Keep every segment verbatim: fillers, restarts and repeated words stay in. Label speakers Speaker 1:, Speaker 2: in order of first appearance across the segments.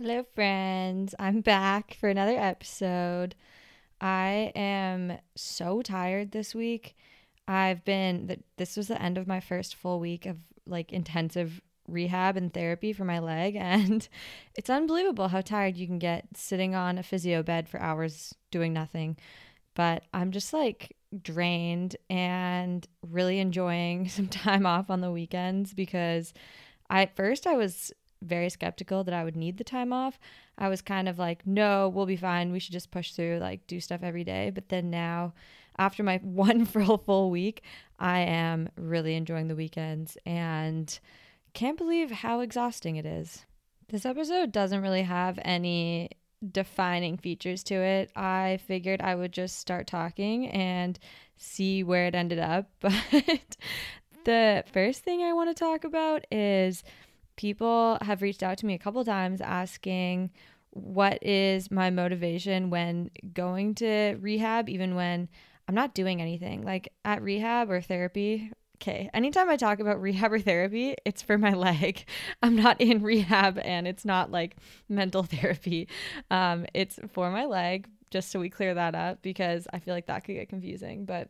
Speaker 1: Hello, friends. I'm back for another episode. I am so tired this week. I've been, th- this was the end of my first full week of like intensive rehab and therapy for my leg. And it's unbelievable how tired you can get sitting on a physio bed for hours doing nothing. But I'm just like drained and really enjoying some time off on the weekends because I, at first I was very skeptical that I would need the time off. I was kind of like, no, we'll be fine. We should just push through, like do stuff every day. But then now, after my one full full week, I am really enjoying the weekends and can't believe how exhausting it is. This episode doesn't really have any defining features to it. I figured I would just start talking and see where it ended up. But the first thing I want to talk about is people have reached out to me a couple times asking what is my motivation when going to rehab, even when I'm not doing anything. Like at rehab or therapy, okay, anytime I talk about rehab or therapy, it's for my leg. I'm not in rehab and it's not like mental therapy. Um, it's for my leg, just so we clear that up because I feel like that could get confusing. But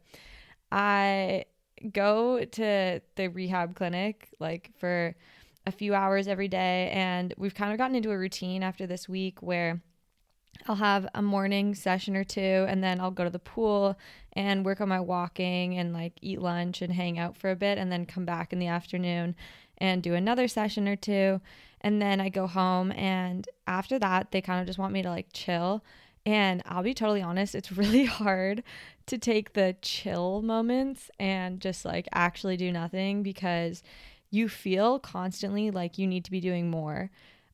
Speaker 1: I go to the rehab clinic like for a few hours every day, and we've kind of gotten into a routine after this week where I'll have a morning session or two, and then I'll go to the pool and work on my walking and like eat lunch and hang out for a bit, and then come back in the afternoon and do another session or two. And then I go home, and after that, they kind of just want me to like chill. And I'll be totally honest, it's really hard to take the chill moments and just like actually do nothing because you feel constantly like you need to be doing more.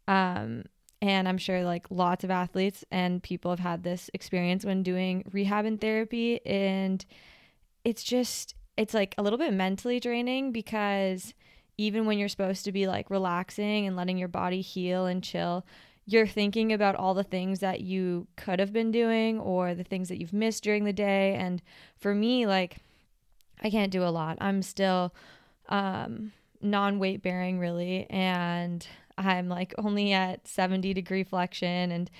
Speaker 1: Um, and I'm sure like lots of athletes and people have had this experience when doing rehab and therapy. And it's just, it's like a little bit mentally draining because even when you're supposed to be like relaxing and letting your body heal and chill, you're thinking about all the things that you could have been doing or the things that you've missed during the day. And for me, like, I can't do a lot. I'm still, um, non-weight bearing really, and I'm like only at seventy degree flexion, and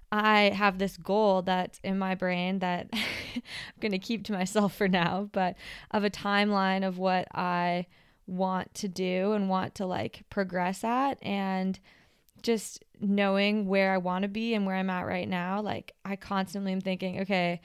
Speaker 1: I have this goal that's in my brain that I'm going to keep to myself for now, but of a timeline of what I want to do and want to like progress at, and just knowing where I want to be and where I'm at right now. Like I constantly am thinking, okay,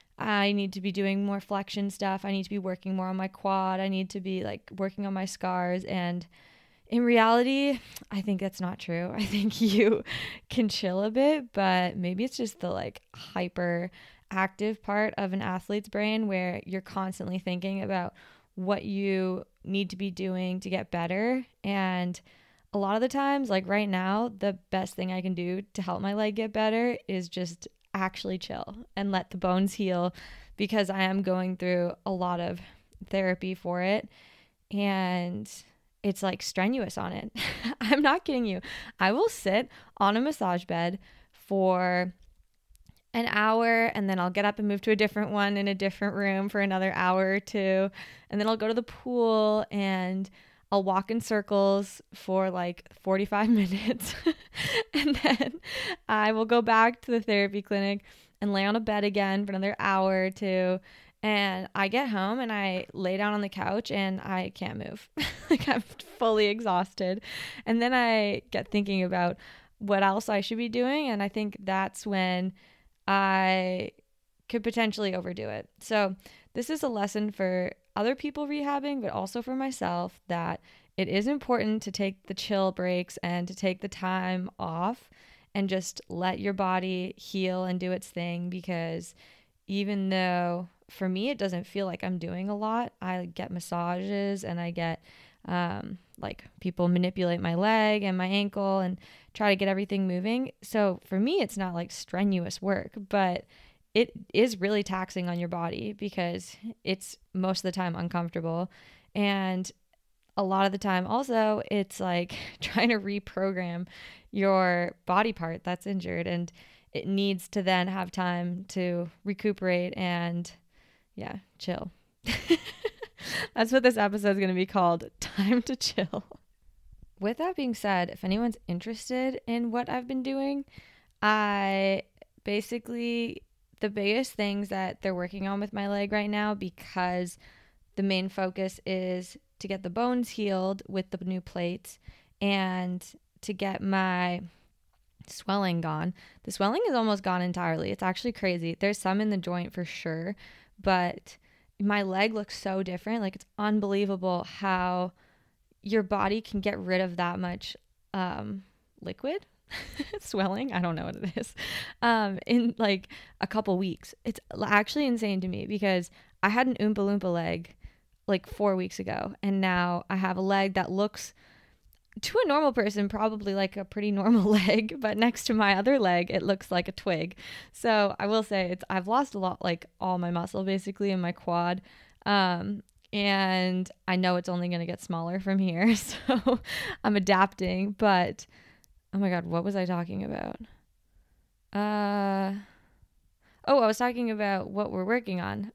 Speaker 1: I need to be doing more flexion stuff. I need to be working more on my quad. I need to be like working on my scars. And in reality, I think that's not true. I think you can chill a bit, but maybe it's just the like hyper active part of an athlete's brain where you're constantly thinking about what you need to be doing to get better. And a lot of the times, like right now, the best thing I can do to help my leg get better is just actually chill and let the bones heal, because I am going through a lot of therapy for it and it's like strenuous on it. I'm not kidding you. I will sit on a massage bed for an hour and then I'll get up and move to a different one in a different room for another hour or two. And then I'll go to the pool and I'll walk in circles for like forty-five minutes. And then I will go back to the therapy clinic and lay on a bed again for another hour or two. And I get home and I lay down on the couch and I can't move. Like I'm fully exhausted. And then I get thinking about what else I should be doing. And I think that's when I could potentially overdo it. So this is a lesson for other people rehabbing, but also for myself, that it is important to take the chill breaks and to take the time off and just let your body heal and do its thing. Because even though for me, it doesn't feel like I'm doing a lot, I get massages and I get um, like people manipulate my leg and my ankle and try to get everything moving. So for me, it's not like strenuous work, but it is really taxing on your body because it's most of the time uncomfortable. And a lot of the time also it's like trying to reprogram your body part that's injured, and it needs to then have time to recuperate and yeah, chill. That's what this episode is going to be called, Time to Chill. with that being said, if anyone's interested in what I've been doing, I basically, the biggest things that they're working on with my leg right now, because the main focus is to get the bones healed with the new plates and to get my swelling gone. The swelling is almost gone entirely. It's actually crazy. There's some in the joint for sure, but my leg looks so different. Like, it's unbelievable how your body can get rid of that much um, liquid swelling. I don't know what it is. Um, in like a couple weeks. It's actually insane to me because I had an Oompa Loompa leg like four weeks ago, and now I have a leg that looks, to a normal person, probably like a pretty normal leg, but next to my other leg, it looks like a twig. So I will say it's, I've lost a lot, like all my muscle basically in my quad. Um, and I know it's only going to get smaller from here. So I'm adapting, but oh my God, what was I talking about? Uh, oh, I was talking about what we're working on.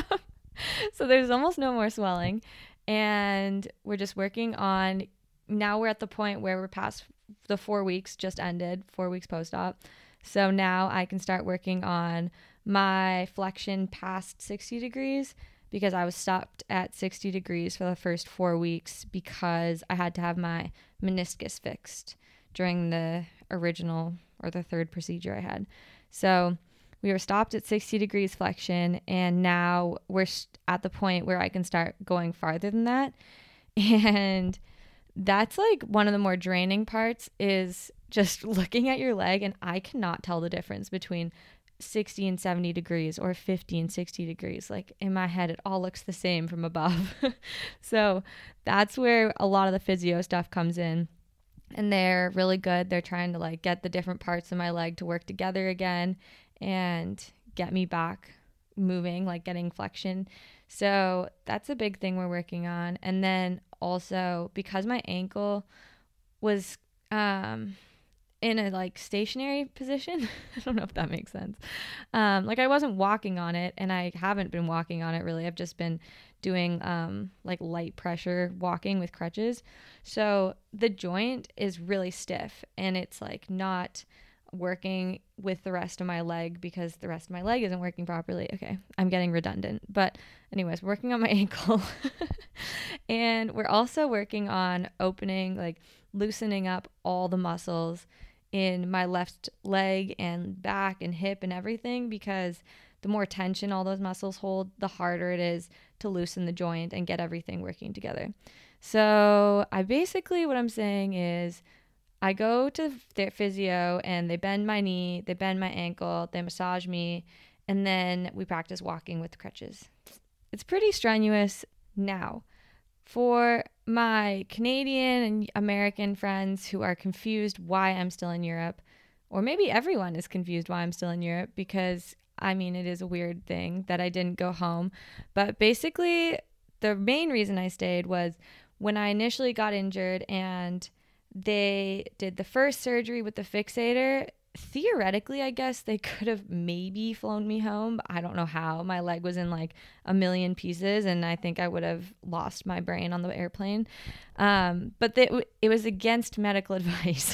Speaker 1: So there's almost no more swelling, and we're just working on, now we're at the point where we're past the four weeks just ended, four weeks post-op. So now I can start working on my flexion past sixty degrees, because I was stopped at sixty degrees for the first four weeks because I had to have my meniscus fixed during the original or the third procedure I had. So we were stopped at sixty degrees flexion, and now we're at the point where I can start going farther than that. And that's like one of the more draining parts, is just looking at your leg, and I cannot tell the difference between sixty and seventy degrees or fifty and sixty degrees. Like, in my head, it all looks the same from above. So that's where a lot of the physio stuff comes in, and they're really good. They're trying to like get the different parts of my leg to work together again and get me back moving, like getting flexion. So that's a big thing we're working on. And then also, because my ankle was um in a like stationary position, I don't know if that makes sense. Um, like I wasn't walking on it, and I haven't been walking on it really. I've just been doing um like light pressure walking with crutches. So the joint is really stiff, and it's like not working with the rest of my leg because the rest of my leg isn't working properly. Okay, I'm getting redundant, but anyways, working on my ankle. And we're also working on opening, like loosening up all the muscles in my left leg and back and hip and everything, because the more tension all those muscles hold, the harder it is to loosen the joint and get everything working together. So I basically, what I'm saying is, I go to their physio and they bend my knee, they bend my ankle, they massage me, and then we practice walking with crutches. It's pretty strenuous. Now, for my Canadian and American friends who are confused why I'm still in Europe, or maybe everyone is confused why I'm still in Europe, because I mean, it is a weird thing that I didn't go home. But basically, the main reason I stayed was when I initially got injured and they did the first surgery with the fixator. Theoretically, I guess they could have maybe flown me home, but I don't know how. My leg was in like a million pieces, and I think I would have lost my brain on the airplane. Um, but they, it was against medical advice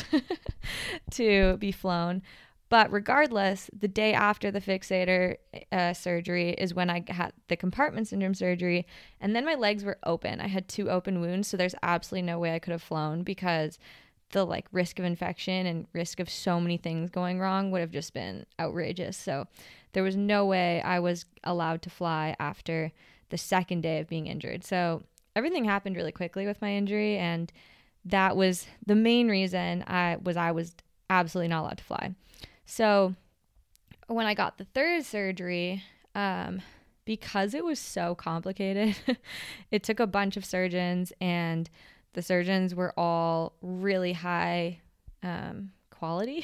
Speaker 1: to be flown. But regardless, the day after the fixator uh, surgery is when I had the compartment syndrome surgery, and then my legs were open. I had two open wounds, so there's absolutely no way I could have flown, because the like risk of infection and risk of so many things going wrong would have just been outrageous. So there was no way I was allowed to fly after the second day of being injured. So everything happened really quickly with my injury, and that was the main reason I was I was absolutely not allowed to fly. So when I got the third surgery, um, because it was so complicated, it took a bunch of surgeons, and the surgeons were all really high um, quality.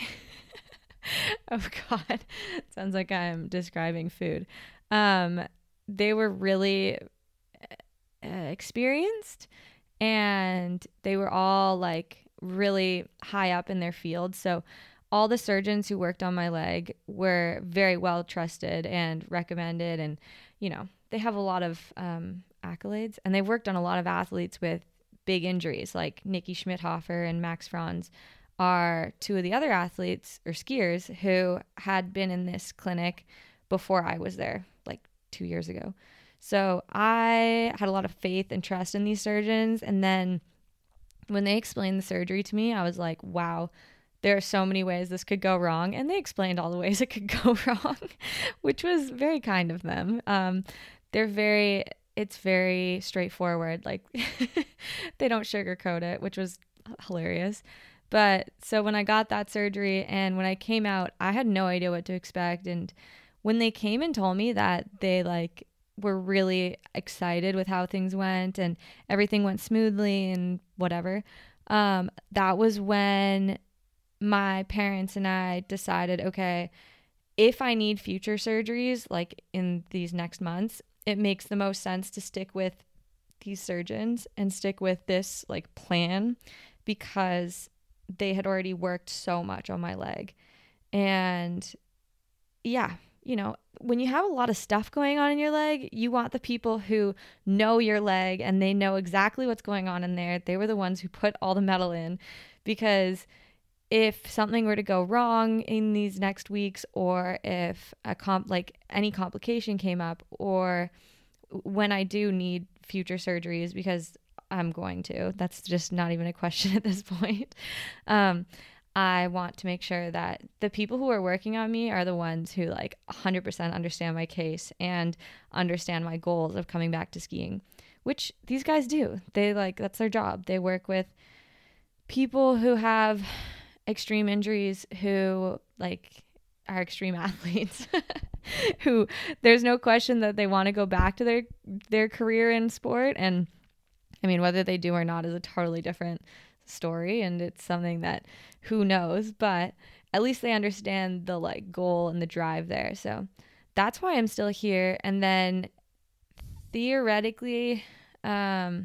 Speaker 1: Oh, God. Sounds like I'm describing food. Um, they were really uh, experienced, and they were all like really high up in their field. So all the surgeons who worked on my leg were very well trusted and recommended. And, you know, they have a lot of um, accolades, and they worked on a lot of athletes with big injuries, like Nikki Schmidhofer and Max Franz are two of the other athletes or skiers who had been in this clinic before I was there, like two years ago. So I had a lot of faith and trust in these surgeons. And then when they explained the surgery to me, I was like, wow, there are so many ways this could go wrong. And they explained all the ways it could go wrong, which was very kind of them. Um, they're very, it's very straightforward. Like they don't sugarcoat it, which was hilarious. But so when I got that surgery and when I came out, I had no idea what to expect. And when they came and told me that they like were really excited with how things went and everything went smoothly and whatever, um, that was when my parents and I decided, okay, if I need future surgeries, like in these next months, it makes the most sense to stick with these surgeons and stick with this like plan, because they had already worked so much on my leg. And yeah, you know, when you have a lot of stuff going on in your leg, you want the people who know your leg and they know exactly what's going on in there. They were the ones who put all the metal in, because if something were to go wrong in these next weeks, or if a comp like any complication came up, or when I do need future surgeries, because I'm going to, that's just not even a question at this point. Um, I want to make sure that the people who are working on me are the ones who like one hundred percent understand my case and understand my goals of coming back to skiing, which these guys do. They like, that's their job. They work with people who have extreme injuries, who like are extreme athletes, who there's no question that they want to go back to their, their career in sport. And I mean, whether they do or not is a totally different story, and it's something that who knows, but at least they understand the like goal and the drive there. So that's why I'm still here. And then theoretically, um,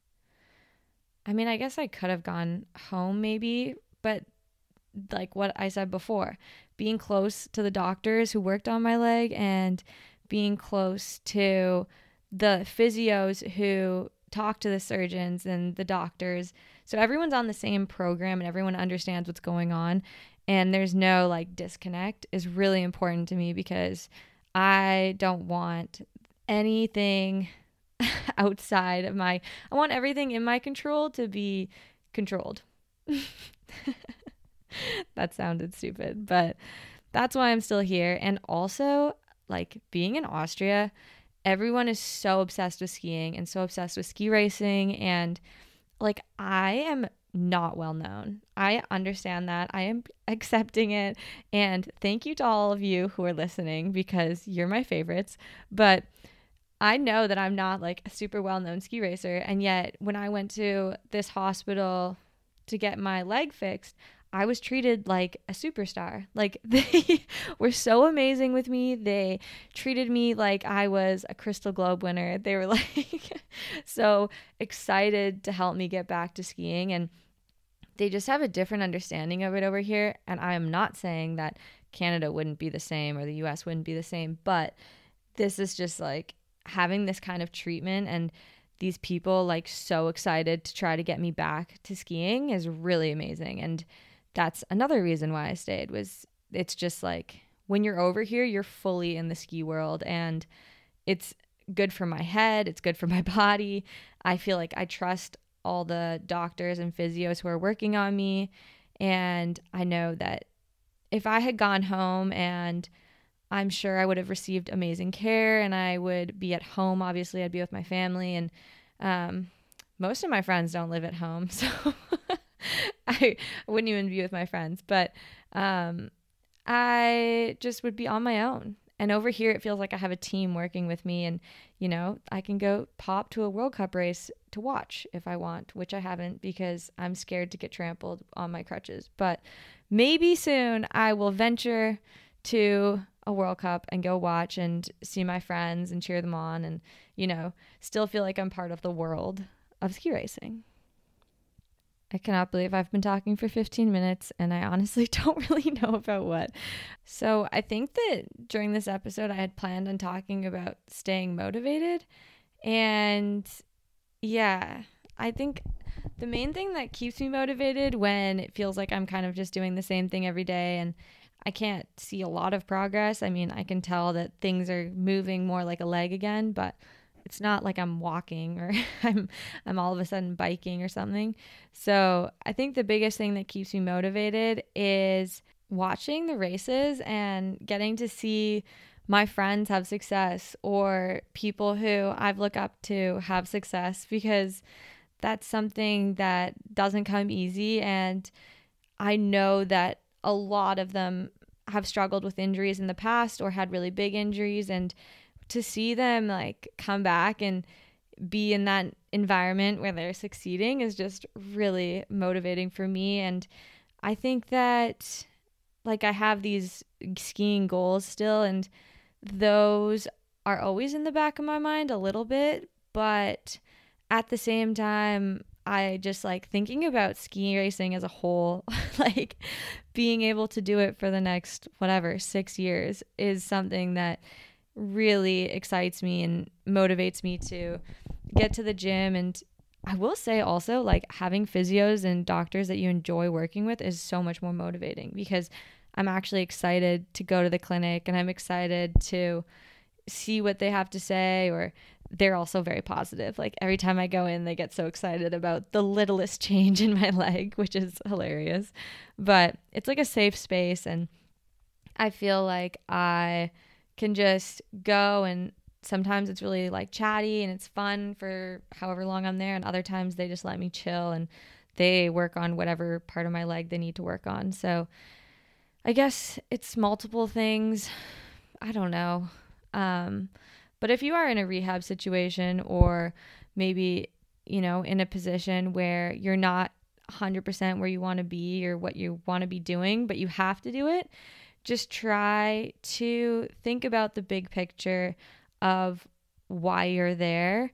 Speaker 1: I mean, I guess I could have gone home maybe, but like what I said before, being close to the doctors who worked on my leg and being close to the physios who talk to the surgeons and the doctors. So everyone's on the same program and everyone understands what's going on, and there's no like disconnect is really important to me, because I don't want anything outside of my, I want everything in my control to be controlled. That sounded stupid, but that's why I'm still here. And also, like, being in Austria, everyone is so obsessed with skiing and so obsessed with ski racing. And like, I am not well known. I understand that. I am accepting it. And thank you to all of you who are listening, because you're my favorites. But I know that I'm not like a super well known ski racer. And yet when I went to this hospital to get my leg fixed, I was treated like a superstar. Like, they were so amazing with me. They treated me like I was a Crystal Globe winner. They were like so excited to help me get back to skiing. And they just have a different understanding of it over here. And I am not saying that Canada wouldn't be the same or the U S wouldn't be the same, but this is just like having this kind of treatment and these people like so excited to try to get me back to skiing is really amazing. And that's another reason why I stayed, was it's just like when you're over here, you're fully in the ski world, and it's good for my head. It's good for my body. I feel like I trust all the doctors and physios who are working on me. And I know that if I had gone home, and I'm sure I would have received amazing care and I would be at home, obviously I'd be with my family, and um, most of my friends don't live at home. So I wouldn't even be with my friends, but um, I just would be on my own. And over here, it feels like I have a team working with me, and, you know, I can go pop to a World Cup race to watch if I want, which I haven't because I'm scared to get trampled on my crutches. But maybe soon I will venture to a World Cup and go watch and see my friends and cheer them on and, you know, still feel like I'm part of the world of ski racing. I cannot believe I've been talking for fifteen minutes and I honestly don't really know about what. So I think that during this episode, I had planned on talking about staying motivated. And yeah, I think the main thing that keeps me motivated when it feels like I'm kind of just doing the same thing every day and I can't see a lot of progress. I mean, I can tell that things are moving more like a leg again, but it's not like I'm walking or I'm I'm all of a sudden biking or something. So I think the biggest thing that keeps me motivated is watching the races and getting to see my friends have success or people who I've looked up to have success, because that's something that doesn't come easy. And I know that a lot of them have struggled with injuries in the past or had really big injuries, and to see them like come back and be in that environment where they're succeeding is just really motivating for me. And I think that like I have these skiing goals still, and those are always in the back of my mind a little bit, but at the same time, I just like thinking about ski racing as a whole, like being able to do it for the next, whatever, six years is something that really excites me and motivates me to get to the gym. And I will say also, like having physios and doctors that you enjoy working with is so much more motivating, because I'm actually excited to go to the clinic and I'm excited to see what they have to say, or they're also very positive. Like every time I go in, they get so excited about the littlest change in my leg, which is hilarious. But it's like a safe space, and I feel like I can just go, and sometimes it's really like chatty and it's fun for however long I'm there, and other times they just let me chill and they work on whatever part of my leg they need to work on. So I guess it's multiple things. I don't know. Um, but if you are in a rehab situation, or maybe, you know, in a position where you're not one hundred percent where you want to be or what you want to be doing, but you have to do it, just try to think about the big picture of why you're there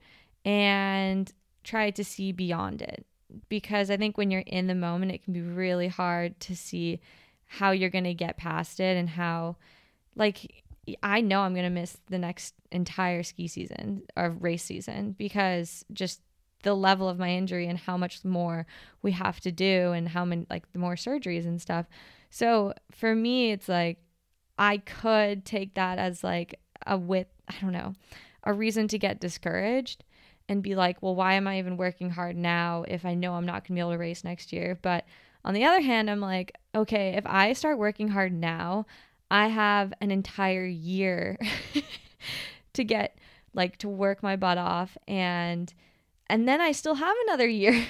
Speaker 1: and try to see beyond it. Because I think when you're in the moment, it can be really hard to see how you're going to get past it, and how, like, I know I'm going to miss the next entire ski season or race season, because just the level of my injury and how much more we have to do, and how many, like, the more surgeries and stuff. So for me, it's like, I could take that as like a wit, I don't know, a reason to get discouraged and be like, well, why am I even working hard now if I know I'm not going to be able to race next year? But on the other hand, I'm like, okay, if I start working hard now, I have an entire year to get, like, to work my butt off, and and then I still have another year.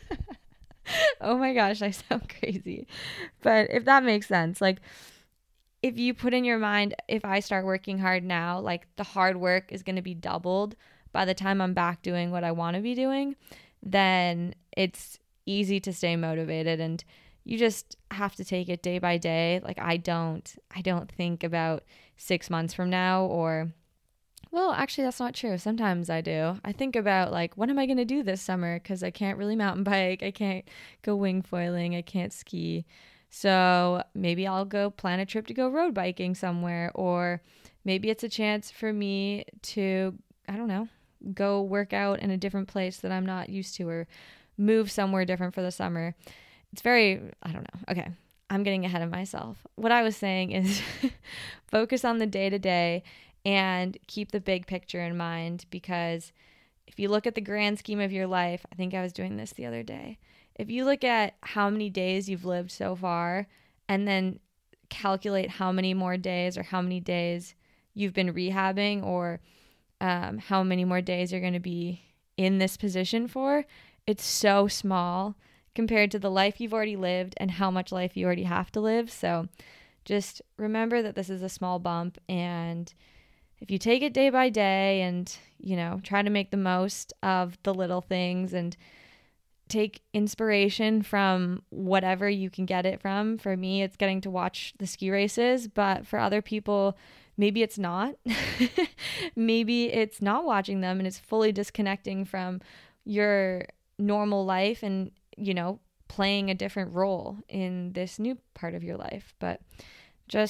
Speaker 1: Oh my gosh, I sound crazy. But if that makes sense, like, if you put in your mind, if I start working hard now, like, the hard work is going to be doubled by the time I'm back doing what I want to be doing, then it's easy to stay motivated. And you just have to take it day by day. Like, I don't, I don't think about six months from now, or, well, actually, that's not true. Sometimes I do. I think about, like, what am I going to do this summer? Because I can't really mountain bike. I can't go wing foiling. I can't ski. So maybe I'll go plan a trip to go road biking somewhere, or maybe it's a chance for me to, I don't know, go work out in a different place that I'm not used to, or move somewhere different for the summer. It's very, I don't know. Okay, I'm getting ahead of myself. What I was saying is focus on the day to day and keep the big picture in mind, because if you look at the grand scheme of your life, I think I was doing this the other day. If you look at how many days you've lived so far, and then calculate how many more days or how many days you've been rehabbing, or um, how many more days you're going to be in this position for, it's so small compared to the life you've already lived and how much life you already have to live. So just remember that this is a small bump, and if you take it day by day and, you know, try to make the most of the little things and take inspiration from whatever you can get it from. For me, it's getting to watch the ski races, but for other people, maybe it's not. Maybe it's not watching them and it's fully disconnecting from your normal life and, you know, playing a different role in this new part of your life. But just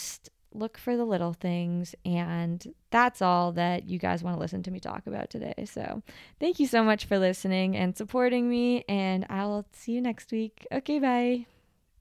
Speaker 1: look for the little things. And that's all that you guys want to listen to me talk about today. So thank you so much for listening and supporting me, and I'll see you next week. Okay, bye.